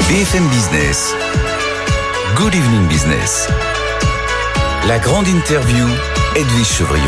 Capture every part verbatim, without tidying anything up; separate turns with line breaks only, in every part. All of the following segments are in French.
B F M Business. Good Evening Business. La grande interview, Edwige Chevrillon.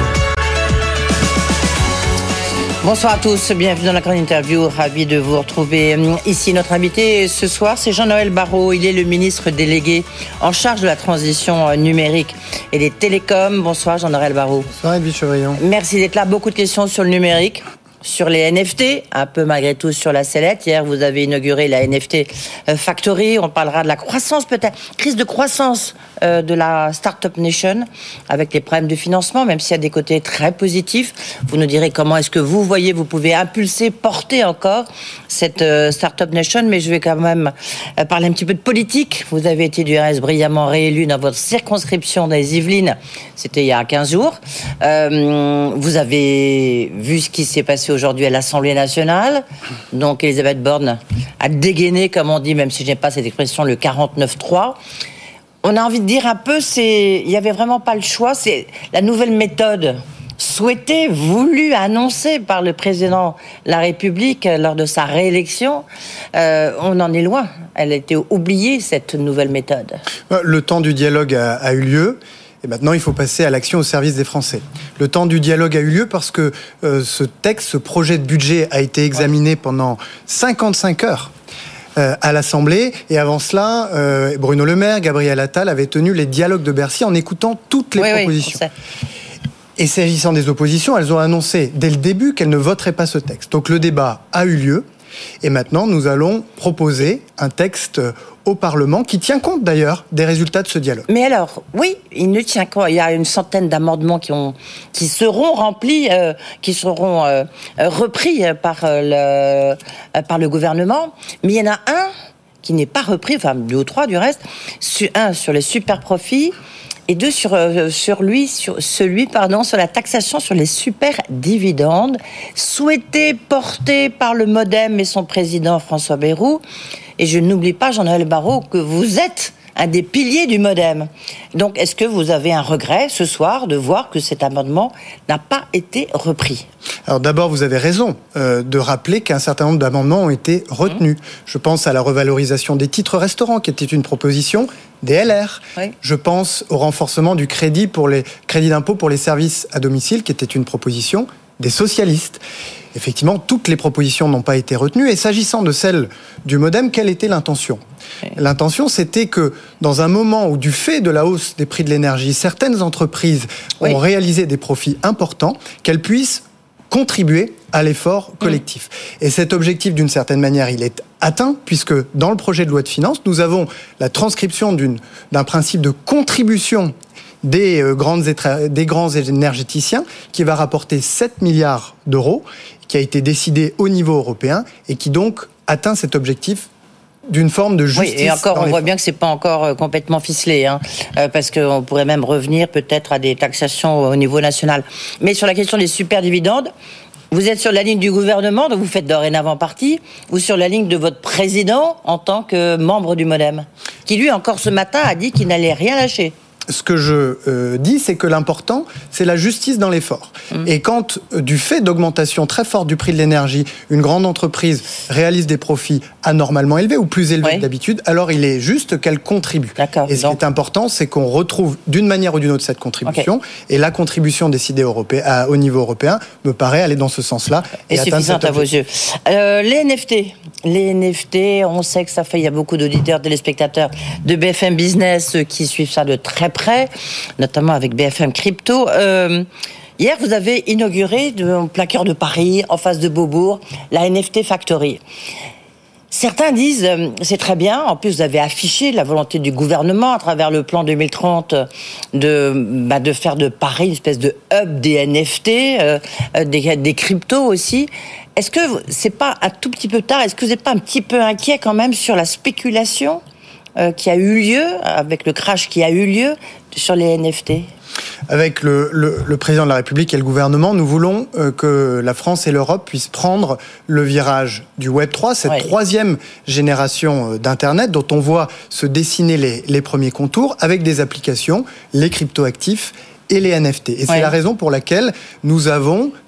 Bonsoir à tous, bienvenue dans la grande interview, ravi de vous retrouver ici. Notre invité ce soir, c'est Jean-Noël Barrot, il est le ministre délégué en charge de la transition numérique et des télécoms. Bonsoir Jean-Noël Barrot.
Bonsoir Edwige Chevrillon.
Merci d'être là, beaucoup de questions sur le numérique, sur les N F T, un peu malgré tout sur la sellette. Hier, vous avez inauguré la N F T Factory. On parlera de la croissance, peut-être, crise de croissance euh, de la Startup Nation, avec les problèmes de financement, même s'il y a des côtés très positifs. Vous nous direz comment est-ce que vous voyez, vous pouvez impulser, porter encore cette euh, Startup Nation. Mais je vais quand même euh, parler un petit peu de politique. Vous avez été du reste brillamment réélu dans votre circonscription des Yvelines. C'était il y a quinze jours. Euh, vous avez vu ce qui s'est passé aujourd'hui à l'Assemblée nationale. Donc Elisabeth Borne a dégainé, comme on dit, même si je n'ai pas cette expression, le quarante-neuf trois. On a envie de dire un peu, c'est, il n'y avait vraiment pas le choix. C'est la nouvelle méthode souhaitée, voulue, annoncée par le président de la République lors de sa réélection. Euh, on en est loin. Elle a été oubliée, cette nouvelle méthode.
Le temps du dialogue a, a eu lieu. Et maintenant, il faut passer à l'action au service des Français. Le temps du dialogue a eu lieu parce que euh, ce texte, ce projet de budget a été examiné pendant cinquante-cinq heures euh, à l'Assemblée. Et avant cela, euh, Bruno Le Maire, Gabriel Attal avaient tenu les dialogues de Bercy en écoutant toutes les oui, propositions. Oui, et s'agissant des oppositions, elles ont annoncé dès le début qu'elles ne voteraient pas ce texte. Donc le débat a eu lieu. Et maintenant, nous allons proposer un texte au Parlement qui tient compte d'ailleurs des résultats de ce dialogue.
Mais alors, oui, il ne tient compte. Il y a une centaine d'amendements qui, ont, qui seront remplis, euh, qui seront euh, repris par, euh, le, par le gouvernement. Mais il y en a un qui n'est pas repris, enfin deux ou trois du reste. Un sur les super profits. Et deux, sur, euh, sur, lui, sur celui pardon, sur la taxation sur les super dividendes, souhaité, porté par le MoDem et son président François Bayrou. Et je n'oublie pas, Jean-Noël Barrot, que vous êtes un des piliers du MoDem. Donc, est-ce que vous avez un regret ce soir de voir que cet amendement n'a pas été repris ?
Alors d'abord, vous avez raison euh, de rappeler qu'un certain nombre d'amendements ont été retenus. Mmh. Je pense à la revalorisation des titres restaurants, qui était une proposition des L R. Oui. Je pense au renforcement du crédit pour les crédits d'impôt pour les services à domicile, qui était une proposition des socialistes. Effectivement, toutes les propositions n'ont pas été retenues. Et s'agissant de celle du MoDem, quelle était l'intention ? Oui. L'intention, c'était que dans un moment où, du fait de la hausse des prix de l'énergie, certaines entreprises oui. ont réalisé des profits importants, qu'elles puissent contribuer à l'effort collectif. Mmh. Et cet objectif, d'une certaine manière, il est atteint, puisque dans le projet de loi de finances, nous avons la transcription d'une, d'un principe de contribution des, euh, grandes, des grands énergéticiens qui va rapporter sept milliards d'euros, qui a été décidé au niveau européen et qui donc atteint cet objectif d'une forme de justice.
Oui, et encore, on voit bien que c'est pas encore euh, complètement ficelé, hein, euh, parce qu'on pourrait même revenir peut-être à des taxations au niveau national. Mais sur la question des super dividendes, vous êtes sur la ligne du gouvernement, dont vous faites dorénavant partie, ou sur la ligne de votre président en tant que membre du MoDem, qui lui, encore ce matin, a dit qu'il n'allait rien lâcher.
Ce que je euh, dis, c'est que l'important, c'est la justice dans l'effort. Mmh. Et quand, euh, du fait d'augmentation très forte du prix de l'énergie, une grande entreprise réalise des profits anormalement élevés ou plus élevés oui. que d'habitude, alors il est juste qu'elle contribue. D'accord. Et ce Donc... qui est important, c'est qu'on retrouve d'une manière ou d'une autre cette contribution. Okay. Et la contribution décidée europé- à, au niveau européen me paraît aller dans ce sens-là.
Et, et suffisante à vos yeux. Euh, les N F T. Les N F T, on sait que ça fait, il y a beaucoup d'auditeurs, téléspectateurs de B F M Business qui suivent ça de très près, notamment avec B F M Crypto. Euh, hier, vous avez inauguré, en plein cœur de Paris, en face de Beaubourg, la N F T Factory. Certains disent, euh, c'est très bien, en plus vous avez affiché la volonté du gouvernement à travers le plan deux mille trente de, bah, de faire de Paris une espèce de hub des N F T, euh, des, des cryptos aussi. Est-ce que c'est pas un tout petit peu tard, est-ce que vous n'êtes pas un petit peu inquiet quand même sur la spéculation euh, qui a eu lieu, avec le crash qui a eu lieu sur les N F T ?
Avec le, le, le président de la République et le gouvernement, nous voulons euh, que la France et l'Europe puissent prendre le virage du Web trois, cette ouais. troisième génération d'Internet dont on voit se dessiner les, les premiers contours avec des applications, les cryptoactifs et les N F T. Et ouais. c'est la raison pour laquelle nous avons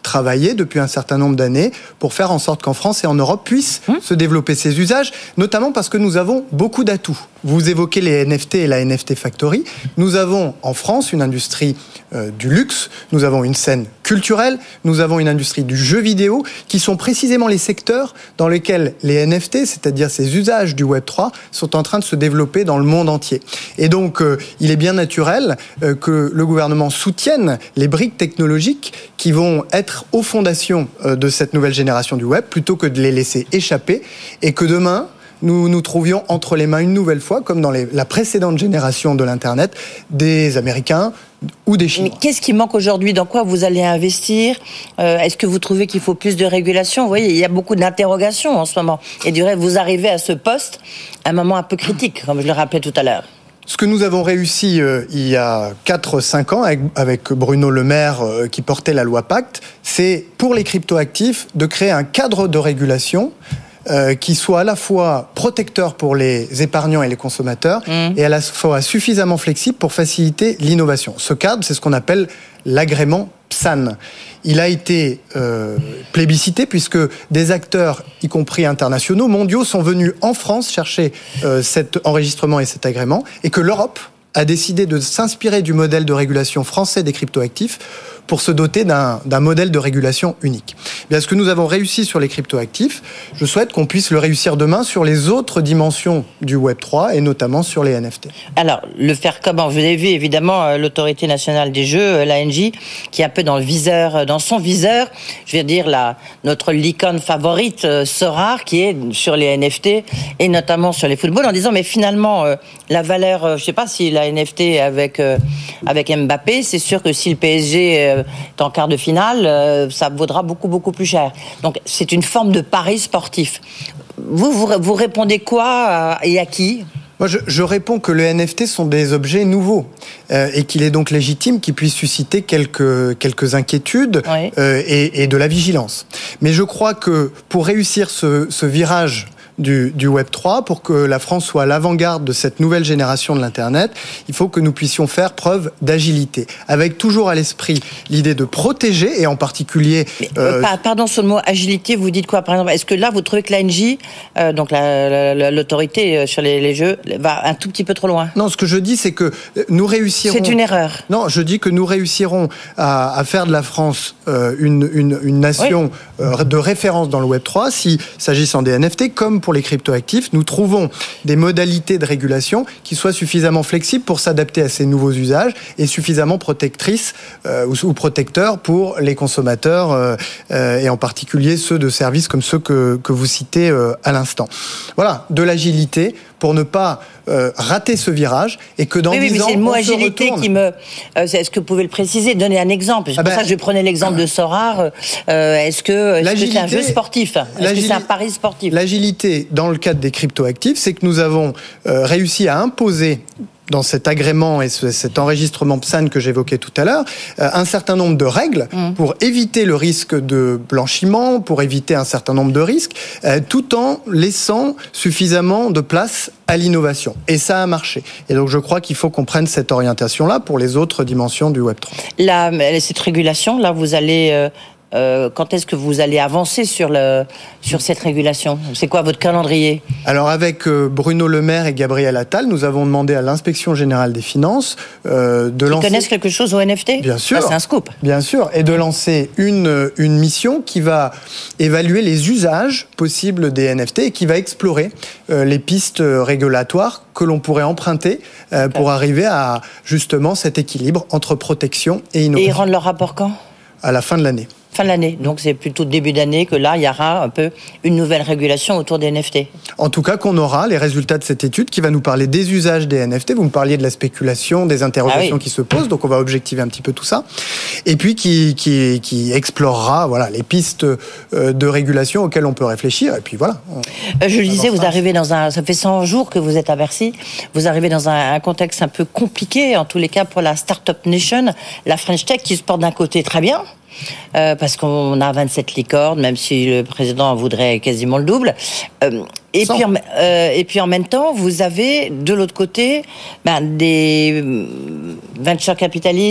travaillé depuis un certain nombre d'années pour faire en sorte qu'en France et en Europe puissent mmh. se développer ces usages, notamment parce que nous avons beaucoup d'atouts. Vous évoquez les N F T et la N F T Factory. Nous avons en France une industrie euh, du luxe, nous avons une scène culturelle, nous avons une industrie du jeu vidéo, qui sont précisément les secteurs dans lesquels les N F T, c'est-à-dire ces usages du Web trois, sont en train de se développer dans le monde entier. Et donc, euh, il est bien naturel euh, que le gouvernement soutienne les briques technologiques qui vont être aux fondations euh, de cette nouvelle génération du Web, plutôt que de les laisser échapper, et que demain, nous nous trouvions entre les mains une nouvelle fois, comme dans les, la précédente génération de l'Internet, des Américains ou des Chinois.
Mais qu'est-ce qui manque aujourd'hui ? Dans quoi vous allez investir ? euh, Est-ce que vous trouvez qu'il faut plus de régulation ? Vous voyez, il y a beaucoup d'interrogations en ce moment. Et du reste, vous arrivez à ce poste à un moment un peu critique, comme je le rappelais tout à l'heure.
Ce que nous avons réussi euh, il y a quatre cinq ans avec, avec Bruno Le Maire euh, qui portait la loi Pacte, c'est pour les cryptoactifs de créer un cadre de régulation Euh, qui soit à la fois protecteur pour les épargnants et les consommateurs mmh. et à la fois suffisamment flexible pour faciliter l'innovation. Ce cadre, c'est ce qu'on appelle l'agrément P S A N. Il a été euh, plébiscité puisque des acteurs, y compris internationaux, mondiaux, sont venus en France chercher euh, cet enregistrement et cet agrément, et que l'Europe a décidé de s'inspirer du modèle de régulation français des cryptoactifs pour se doter d'un, d'un modèle de régulation unique. Bien, ce que nous avons réussi sur les cryptoactifs, je souhaite qu'on puisse le réussir demain sur les autres dimensions du Web trois et notamment sur les N F T.
Alors, le faire comment ? Vous avez vu évidemment l'autorité nationale des jeux, l'A N J, qui est un peu dans le viseur, dans son viseur, je veux dire la, notre licorne favorite, Sorare, qui est sur les N F T et notamment sur les footballs, en disant mais finalement euh, la valeur, euh, je sais pas si la N F T avec euh, avec Mbappé, c'est sûr que si le P S G euh, est en quart de finale, euh, ça vaudra beaucoup beaucoup plus cher. Donc c'est une forme de pari sportif. Vous vous, vous répondez quoi à, et à qui ?
Moi, je, je réponds que les N F T sont des objets nouveaux euh, et qu'il est donc légitime qu'ils puissent susciter quelques quelques inquiétudes oui. euh, et, et de la vigilance. Mais je crois que pour réussir ce, ce virage Du, du Web trois, pour que la France soit à l'avant-garde de cette nouvelle génération de l'Internet, il faut que nous puissions faire preuve d'agilité, avec toujours à l'esprit l'idée de protéger, et en particulier...
Mais, euh, pardon, sur le mot agilité, vous dites quoi, par exemple ? Est-ce que là, vous trouvez que l'A N J, euh, donc la, la, l'autorité sur les, les jeux, va un tout petit peu trop loin ?
Non, ce que je dis, c'est que nous réussirons...
C'est une erreur.
Non, je dis que nous réussirons à, à faire de la France euh, une, une, une nation oui. euh, de référence dans le Web trois, si, s'agissant des N F T, comme pour les cryptoactifs, nous trouvons des modalités de régulation qui soient suffisamment flexibles pour s'adapter à ces nouveaux usages et suffisamment protectrices euh, ou, ou protecteurs pour les consommateurs euh, euh, et en particulier ceux de services comme ceux que, que vous citez euh, à l'instant. Voilà, de l'agilité pour ne pas euh, rater ce virage et que dans
oui,
dix
oui,
ans,
c'est le mot
on
agilité
se retourne.
qui me. Euh, est-ce que vous pouvez le préciser, donner un exemple ? C'est ah pour ben, ça que je prenais l'exemple de Sorare. Euh, est-ce que, est-ce que c'est un jeu sportif ? Est-ce que c'est un pari sportif ?
L'agilité, dans le cadre des cryptoactifs, c'est que nous avons euh, réussi à imposer dans cet agrément et ce, cet enregistrement P S A N que j'évoquais tout à l'heure, euh, un certain nombre de règles mmh. pour éviter le risque de blanchiment, pour éviter un certain nombre de risques, euh, tout en laissant suffisamment de place à l'innovation. Et ça a marché. Et donc je crois qu'il faut qu'on prenne cette orientation-là pour les autres dimensions du Web trois.
Là, cette régulation, là, vous allez... Euh Euh, quand est-ce que vous allez avancer sur, le, sur cette régulation ? C'est quoi votre calendrier ?
Alors avec euh, Bruno Le Maire et Gabriel Attal, nous avons demandé à l'Inspection Générale des Finances euh, de
Ils
lancer...
Ils connaissent quelque chose au N F T ?
Bien sûr.
Ça, c'est un scoop.
Bien sûr. Et de lancer une, une mission qui va évaluer les usages possibles des N F T et qui va explorer euh, les pistes régulatoires que l'on pourrait emprunter euh, pour arriver à justement cet équilibre entre protection et innovation.
Et ils rendent leur rapport quand ?
À la fin de l'année.
Fin de l'année, donc c'est plutôt début d'année que là, il y aura un peu une nouvelle régulation autour des N F T.
En tout cas, qu'on aura les résultats de cette étude qui va nous parler des usages des N F T. Vous me parliez de la spéculation, des interrogations ah oui. qui se posent, donc on va objectiver un petit peu tout ça. Et puis qui, qui, qui explorera voilà, les pistes de régulation auxquelles on peut réfléchir. Et puis voilà.
On, Je le disais, vous arrivez dans un... Ça fait cent jours que vous êtes à Bercy. Vous arrivez dans un, un contexte un peu compliqué, en tous les cas pour la Startup Nation, la French Tech qui se porte d'un côté très bien, Euh, parce qu'on a vingt-sept licornes, même si le président en voudrait quasiment le double. Euh, et, puis en, euh, et puis en même temps, vous avez de l'autre côté ben, des venture capitalistes,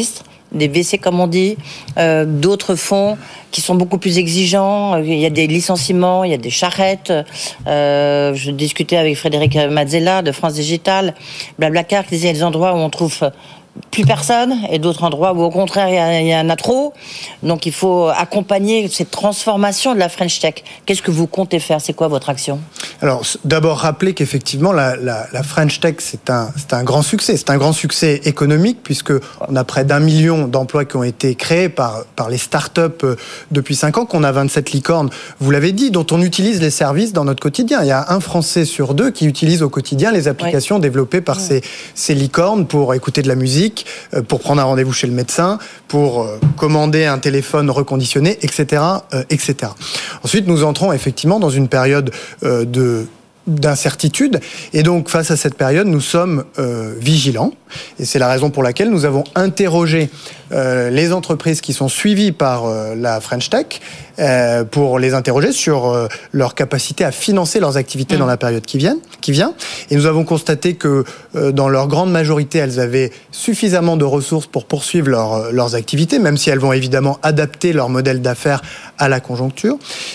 des V C comme on dit, euh, d'autres fonds qui sont beaucoup plus exigeants. Il y a des licenciements, il y a des charrettes. Euh, je discutais avec Frédéric Mazzella de France Digital, Blablacar, qui disait qu'il y a des endroits où on trouve plus personne, et d'autres endroits où au contraire il y, a, il y en a trop. Donc il faut accompagner cette transformation de la French Tech. Qu'est-ce que vous comptez faire? C'est quoi votre action?
Alors d'abord rappeler qu'effectivement la, la, la French Tech c'est un, c'est un grand succès. C'est un grand succès économique puisque on a près d'un million d'emplois qui ont été créés par, par les startups depuis cinq ans, qu'on a vingt-sept licornes, vous l'avez dit, dont on utilise les services dans notre quotidien. Il y a un Français sur deux qui utilise au quotidien les applications oui. développées par oui. ces, ces licornes pour écouter de la musique, pour prendre un rendez-vous chez le médecin, pour commander un téléphone reconditionné, et cetera, et cetera. Ensuite, nous entrons effectivement dans une période de d'incertitude, et donc face à cette période, nous sommes euh, vigilants, et c'est la raison pour laquelle nous avons interrogé euh, les entreprises qui sont suivies par euh, la French Tech euh, pour les interroger sur euh, leur capacité à financer leurs activités mmh. dans la période qui vient, qui vient. Et nous avons constaté que euh, dans leur grande majorité, elles avaient suffisamment de ressources pour poursuivre leur, leurs activités, même si elles vont évidemment adapter leur modèle d'affaires à la conjoncture.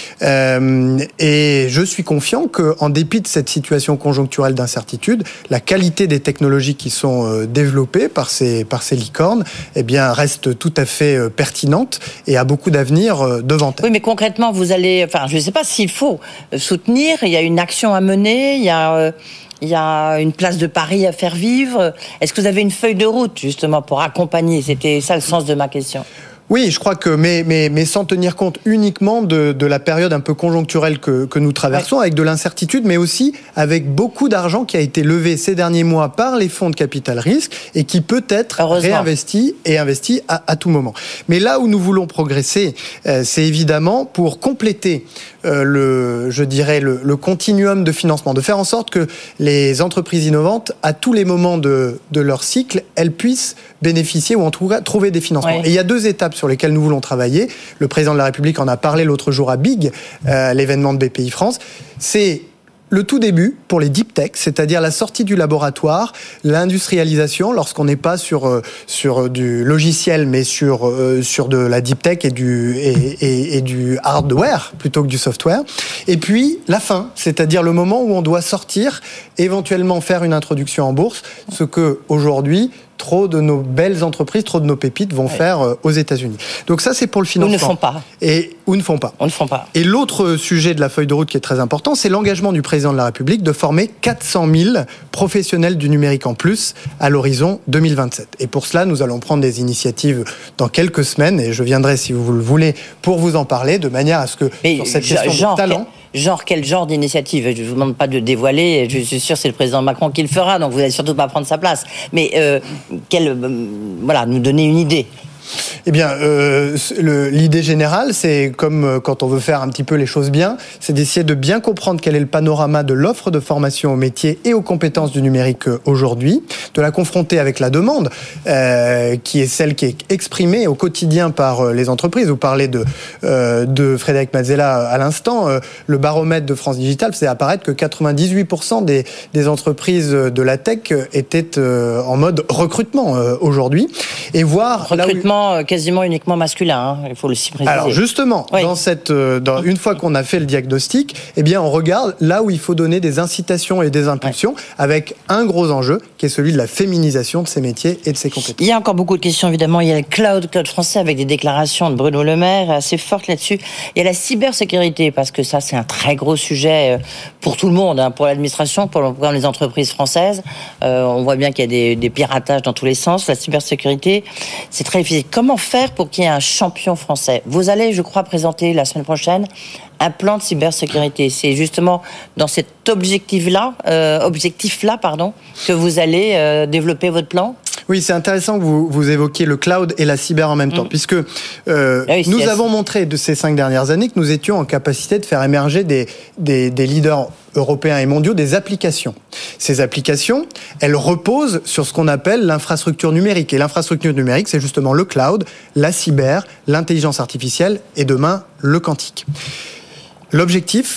Euh, et je suis confiant qu'en dépit de cette situation conjoncturelle d'incertitude, la qualité des technologies qui sont développées par ces, par ces licornes, eh bien, reste tout à fait pertinente et a beaucoup d'avenir devant elle.
Oui, mais concrètement, vous allez, enfin, je ne sais pas s'il faut soutenir, il y a une action à mener, il y a, euh, il y a une place de Paris à faire vivre. Est-ce que vous avez une feuille de route, justement, pour accompagner? C'était ça le sens de ma question.
Oui, je crois que, mais, mais, mais sans tenir compte uniquement de, de la période un peu conjoncturelle que, que nous traversons, ouais. avec de l'incertitude, mais aussi avec beaucoup d'argent qui a été levé ces derniers mois par les fonds de capital risque et qui peut être réinvesti et investi à, à tout moment. Mais là où nous voulons progresser, euh, c'est évidemment pour compléter euh, le, je dirais, le, le continuum de financement, de faire en sorte que les entreprises innovantes, à tous les moments de, de leur cycle, elles puissent bénéficier ou en tout cas trouver des financements. Ouais. Et il y a deux étapes sur lesquelles nous voulons travailler. Le président de la République en a parlé l'autre jour à Big, euh, l'événement de B P I France. C'est le tout début pour les deep tech, c'est-à-dire la sortie du laboratoire, l'industrialisation lorsqu'on n'est pas sur euh, sur du logiciel mais sur euh, sur de la deep tech et du et, et, et du hardware plutôt que du software. Et puis la fin, c'est-à-dire le moment où on doit sortir, éventuellement faire une introduction en bourse, ce que aujourd'hui trop de nos belles entreprises, trop de nos pépites vont ouais. faire euh, aux États-Unis. Donc ça, c'est pour le financement.
Ou ne font pas.
Et ou ne font pas.
On ne font pas.
Et l'autre sujet de la feuille de route qui est très important, c'est l'engagement du président de la République de former quatre cent mille professionnels du numérique en plus à l'horizon deux mille vingt-sept. Et pour cela, nous allons prendre des initiatives dans quelques semaines, et je viendrai, si vous le voulez, pour vous en parler, de manière à ce que
Mais
sur cette
genre,
question de talent...
Genre, quel genre d'initiative? Je ne vous demande pas de dévoiler, je suis sûr que c'est le président Macron qui le fera, donc vous n'allez surtout pas prendre sa place. Mais euh, quel, euh, voilà, nous donner une idée.
Eh bien, euh, le, l'idée générale, c'est comme quand on veut faire un petit peu les choses bien, c'est d'essayer de bien comprendre quel est le panorama de l'offre de formation aux métiers et aux compétences du numérique aujourd'hui, de la confronter avec la demande, euh, qui est celle qui est exprimée au quotidien par les entreprises. Vous parlez de, euh, de Frédéric Mazzella à l'instant. Euh, le baromètre de France Digital faisait apparaître que quatre-vingt-dix-huit pour cent des, des entreprises de la tech étaient euh, en mode recrutement euh, aujourd'hui. Et voir
recrutement là où... quasiment uniquement masculin, hein, il faut le préciser.
Alors justement, oui. dans cette, dans, une fois qu'on a fait le diagnostic, eh bien on regarde là où il faut donner des incitations et des impulsions, ouais. avec un gros enjeu qui est celui de la féminisation de ces métiers et de ces compétences.
Il y a encore beaucoup de questions évidemment. Il y a le cloud, cloud français avec des déclarations de Bruno Le Maire assez fortes là-dessus. Il y a la cybersécurité parce que ça c'est un très gros sujet pour tout le monde, hein, pour l'administration, pour, pour les entreprises françaises. Euh, on voit bien qu'il y a des, des piratages dans tous les sens. La cybersécurité, c'est très difficile. Comment faire pour qu'il y ait un champion français? Vous allez, je crois, présenter la semaine prochaine un plan de cybersécurité. C'est justement dans cet objectif-là, euh, objectif-là, pardon, que vous allez euh, développer votre plan?
Oui, c'est intéressant que vous, vous évoquiez le cloud et la cyber en même temps, mmh. puisque euh, oui, nous avons assez... montré de ces cinq dernières années que nous étions en capacité de faire émerger des, des, des leaders européens et mondiaux, des applications. Ces applications, elles reposent sur ce qu'on appelle l'infrastructure numérique. Et l'infrastructure numérique, c'est justement le cloud, la cyber, l'intelligence artificielle et demain, le quantique. L'objectif,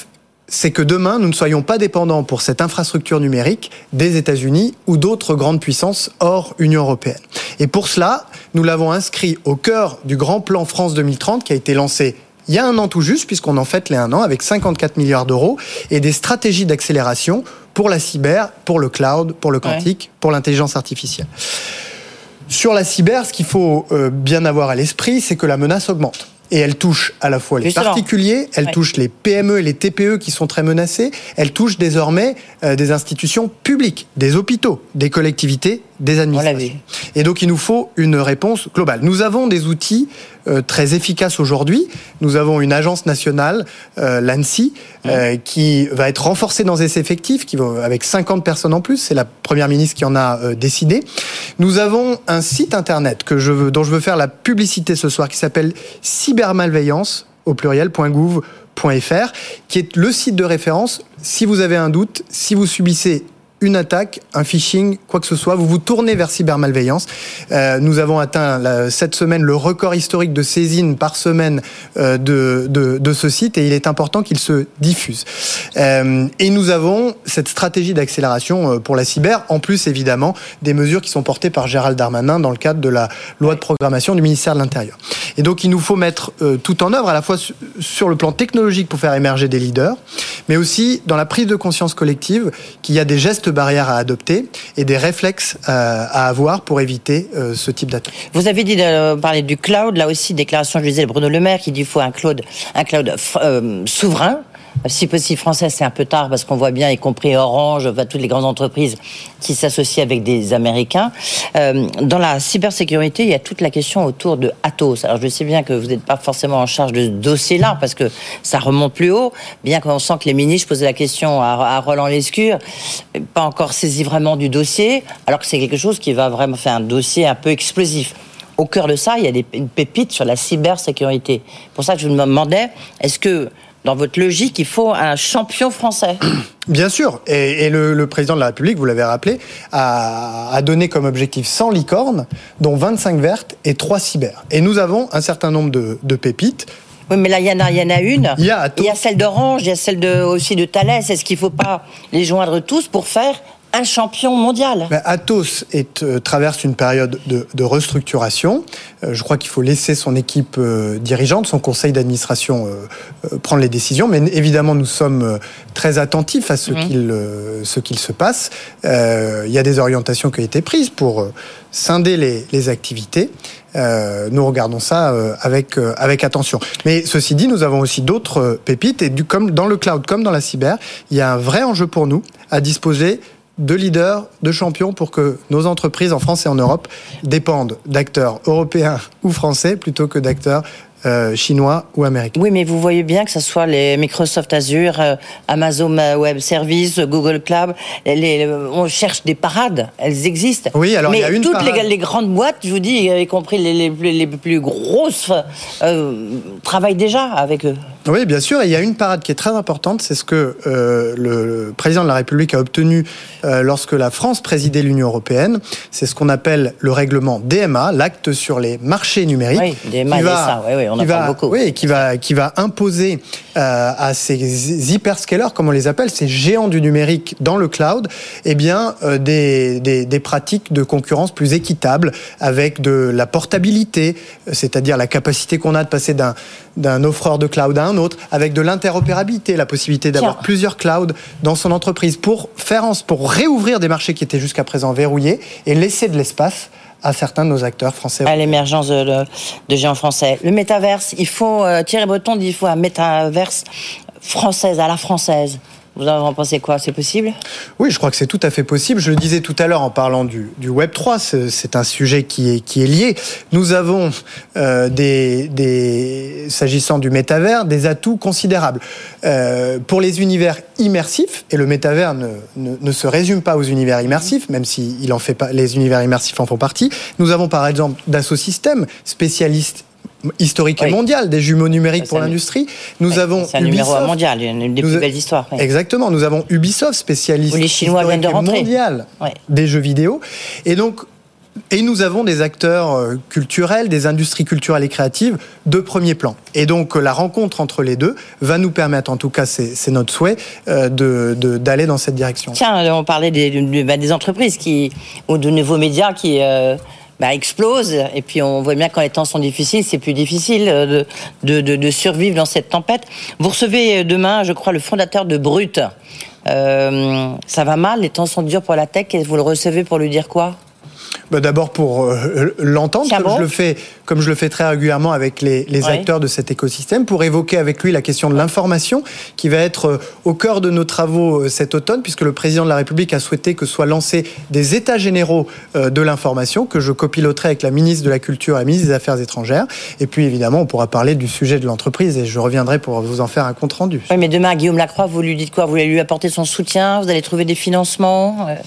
c'est que demain, nous ne soyons pas dépendants pour cette infrastructure numérique des États-Unis ou d'autres grandes puissances hors Union européenne. Et pour cela, nous l'avons inscrit au cœur du grand plan France deux mille trente qui a été lancé il y a un an tout juste, puisqu'on en fête les un an, avec cinquante-quatre milliards d'euros et des stratégies d'accélération pour la cyber, pour le cloud, pour le quantique, ouais. pour l'intelligence artificielle. Sur la cyber, ce qu'il faut euh, bien avoir à l'esprit, c'est que la menace augmente. Et elle touche à la fois les Justement. particuliers, elle ouais. touche les P M E et les T P E qui sont très menacés, elle touche désormais euh, des institutions publiques, des hôpitaux, des collectivités, des administrations. Et donc il nous faut une réponse globale. Nous avons des outils euh, très efficaces aujourd'hui. Nous avons une agence nationale, euh, l'ANSSI, euh, mmh. qui va être renforcée dans ses effectifs, qui va, avec cinquante personnes en plus. C'est la première ministre qui en a euh, décidé. Nous avons un site internet que je veux, dont je veux faire la publicité ce soir, qui s'appelle cybermalveillance au pluriel point gouv point f r, qui est le site de référence. Si vous avez un doute, si vous subissez une attaque, un phishing, quoi que ce soit, vous vous tournez vers cybermalveillance. Euh, nous avons atteint la, cette semaine le record historique de saisine par semaine euh, de, de, de ce site, et il est important qu'il se diffuse. Euh, et nous avons cette stratégie d'accélération pour la cyber, en plus évidemment des mesures qui sont portées par Gérald Darmanin dans le cadre de la loi de programmation du ministère de l'Intérieur. Et donc il nous faut mettre euh, tout en œuvre, à la fois su, sur le plan technologique pour faire émerger des leaders, mais aussi dans la prise de conscience collective qu'il y a des gestes barrières à adopter et des réflexes euh, à avoir pour éviter euh, ce type d'attaque.
Vous avez dit de euh, parler du cloud, là aussi déclaration, je disais, Bruno Le Maire qui dit qu'il faut un cloud, un cloud euh, souverain. Si possible français, c'est un peu tard parce qu'on voit bien, y compris Orange, enfin, toutes les grandes entreprises qui s'associent avec des Américains. Euh, dans la cybersécurité, il y a toute la question autour de Atos. Alors je sais bien que vous n'êtes pas forcément en charge de ce dossier-là parce que ça remonte plus haut, bien qu'on sent que les ministres posaient la question à, à Roland Lescure, pas encore saisi vraiment du dossier, alors que c'est quelque chose qui va vraiment faire un dossier un peu explosif. Au cœur de ça, il y a des, une pépite sur la cybersécurité. Pour ça que je me demandais, est-ce que dans votre logique, il faut un champion français?
Bien sûr, et, et le, le président de la République, vous l'avez rappelé, a, a donné comme objectif cent licornes, dont vingt-cinq vertes et trois cyber. Et nous avons un certain nombre de, de pépites.
Oui, mais là, il y en a, il y en a une.
Il y a,
il y a celle d'Orange, il y a celle de, aussi de Thales. Est-ce qu'il ne faut pas les joindre tous pour faire un champion mondial?
Ben, Atos est, euh, traverse une période de, de restructuration. Euh, je crois qu'il faut laisser son équipe euh, dirigeante, son conseil d'administration euh, euh, prendre les décisions. Mais évidemment, nous sommes euh, très attentifs à ce, mmh. qu'il, euh, ce qu'il se passe. Euh, il y a des orientations qui ont été prises pour euh, scinder les, les activités. Euh, nous regardons ça euh, avec euh, avec attention. Mais ceci dit, nous avons aussi d'autres euh, pépites. Et du, comme dans le cloud, comme dans la cyber, il y a un vrai enjeu pour nous à disposer de leaders, de champions pour que nos entreprises en France et en Europe dépendent d'acteurs européens ou français plutôt que d'acteurs Euh, chinois ou américains.
Oui, mais vous voyez bien que ce soit les Microsoft Azure, euh, Amazon Web Services, Google Cloud, les, les, on cherche des parades, elles existent.
Oui, alors
mais
il y a une
toutes
parade.
les, les grandes boîtes, je vous dis, y compris les, les, les plus grosses, euh, travaillent déjà avec eux.
Oui, bien sûr, et il y a une parade qui est très importante, c'est ce que euh, le, le président de la République a obtenu euh, lorsque la France présidait l'Union européenne. C'est ce qu'on appelle le règlement D M A, l'acte sur les marchés numériques.
Oui, D M A,
qui va,
ça, oui, oui. On
qui
en
va,
parle beaucoup.
Oui, qui va, qui va imposer euh, à ces hyperscalers, comme on les appelle, ces géants du numérique dans le cloud, eh bien, euh, des, des, des pratiques de concurrence plus équitables, avec de la portabilité, c'est-à-dire la capacité qu'on a de passer d'un, d'un offreur de cloud à un autre, avec de l'interopérabilité, la possibilité d'avoir Tiens. plusieurs clouds dans son entreprise, pour faire en, pour réouvrir des marchés qui étaient jusqu'à présent verrouillés et laisser de l'espace à certains de nos acteurs français.
À l'émergence de, de, de géants français. Le métaverse, il faut, euh, Thierry Breton dit qu'il faut un métaverse française, à la française. Vous en pensez quoi? C'est possible?
Oui, je crois que c'est tout à fait possible. Je le disais tout à l'heure en parlant du, du Web trois, c'est, c'est un sujet qui est, qui est lié. Nous avons, euh, des, des, s'agissant du métavers, des atouts considérables. Euh, pour les univers immersifs, et le métavers ne, ne, ne se résume pas aux univers immersifs, même si il en fait pas, les univers immersifs en font partie. Nous avons par exemple Dassault Systèmes, spécialiste historique oui. et mondial, des jumeaux numériques ça, pour l'industrie. Nous oui, avons
c'est un
Ubisoft,
numéro mondial, une des plus a... belles histoires. Oui.
Exactement. Nous avons Ubisoft, spécialiste
les Chinois viennent de rentrer.
mondial
oui.
des jeux vidéo. Et donc, Et nous avons des acteurs culturels, des industries culturelles et créatives de premier plan. Et donc la rencontre entre les deux va nous permettre, en tout cas c'est, c'est notre souhait, euh, de, de, d'aller dans cette direction.
Tiens, on parlait des, des entreprises qui, ou de nouveaux médias qui euh, bah, explosent. Et puis on voit bien que quand les temps sont difficiles, c'est plus difficile de, de, de, de survivre dans cette tempête. Vous recevez demain, je crois, le fondateur de Brut. Euh, ça va mal, les temps sont durs pour la tech. Et vous le recevez pour lui dire quoi ?
Bah d'abord pour euh, l'entendre, comme, bon. je le fais, comme je le fais très régulièrement avec les, les oui. acteurs de cet écosystème, pour évoquer avec lui la question de l'information, qui va être euh, au cœur de nos travaux euh, cet automne, puisque le président de la République a souhaité que soient lancés des états généraux euh, de l'information, que je copiloterai avec la ministre de la Culture et la ministre des Affaires étrangères. Et puis évidemment, on pourra parler du sujet de l'entreprise, et je reviendrai pour vous en faire un compte-rendu.
Oui, mais demain, Guillaume Lacroix, vous lui dites quoi ? Vous allez lui apporter son soutien ? Vous allez trouver des financements ? euh...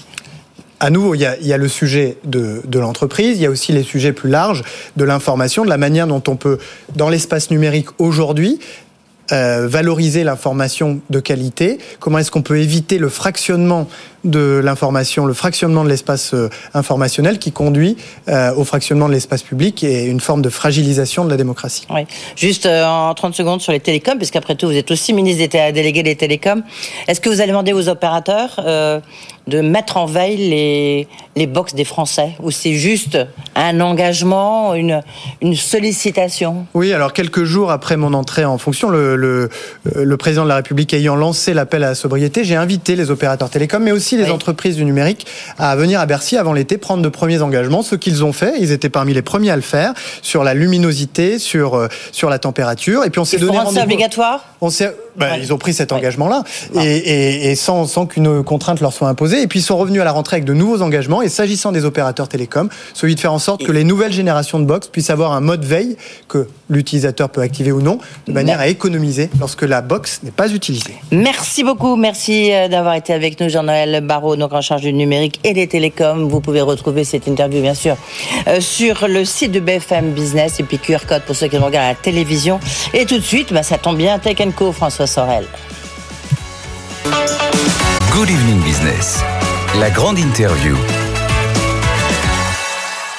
À nouveau, il y a, il y a le sujet de, de l'entreprise, il y a aussi les sujets plus larges de l'information, de la manière dont on peut, dans l'espace numérique aujourd'hui, euh, valoriser l'information de qualité. Comment est-ce qu'on peut éviter le fractionnement de l'information, le fractionnement de l'espace euh, informationnel qui conduit euh, au fractionnement de l'espace public et une forme de fragilisation de la démocratie.
Oui. Juste euh, en trente secondes sur les télécoms, puisqu'après tout, vous êtes aussi ministre des délégué des télécoms. Est-ce que vous allez demander aux opérateurs euh, de mettre en veille les, les box des Français, ou c'est juste un engagement, une, une sollicitation ?
Oui, alors quelques jours après mon entrée en fonction, le, le, le président de la République ayant lancé l'appel à la sobriété, j'ai invité les opérateurs télécoms, mais aussi les oui. entreprises du numérique à venir à Bercy avant l'été prendre de premiers engagements, ce qu'ils ont fait. Ils étaient parmi les premiers à le faire, sur la luminosité, sur, euh, sur la température. Et puis on s'est
Ils
donné
rendent ça obligatoire ?
On s'est, bah,
ouais.
Ils ont pris cet
ouais.
engagement-là, et, et, et sans, sans qu'une contrainte leur soit imposée. Et puis ils sont revenus à la rentrée avec de nouveaux engagements. Et s'agissant des opérateurs télécoms, celui de faire en sorte que les nouvelles générations de box puissent avoir un mode veille que l'utilisateur peut activer ou non, de manière à économiser lorsque la box n'est pas utilisée.
Merci beaucoup. Merci d'avoir été avec nous, Jean-Noël Barrot, donc en charge du numérique et des télécoms. Vous pouvez retrouver cette interview, bien sûr, euh, sur le site de B F M Business, et puis Q R code pour ceux qui regardent à la télévision. Et tout de suite, bah, ça tombe bien, Tech and Co, François Sorel.
Good Evening Business, la grande interview.